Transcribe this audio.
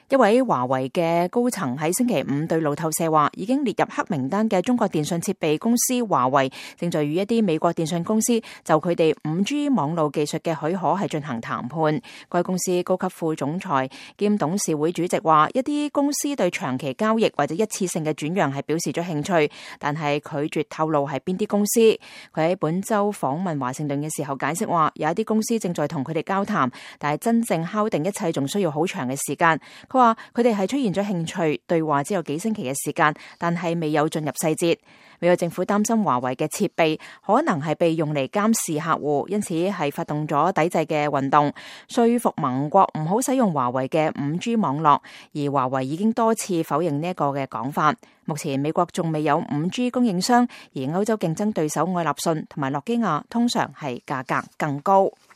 一位華為嘅高層喺星期五對路透社話，已經列入黑名單嘅中國電信設備公司華為正在與一啲美國電信公司就佢哋 5G 網路技術嘅許可係進行談判。該公司高級副總裁兼董事會主席話，一啲公司對長期交易或者一次性嘅轉讓係表示咗興趣，但係拒絕透露係邊啲公司。佢喺本週訪問華盛頓嘅時候解釋話，有一啲公司正在同佢哋交談，但係真正敲定一切仲需要好長嘅時間。佢話佢哋係出現咗興趣，對話只有幾星期嘅時間，但係未有進入細節。美國政府擔心華為嘅設備可能係被用嚟監視客戶，因此係發動咗抵制嘅運動，說服盟國唔好使用華為嘅 5G 網絡，而華為已經多次否認呢一個嘅講法。目前美國仲未有 5G 供應商，而歐洲競爭對手愛立信同埋諾基亞通常係價格更高。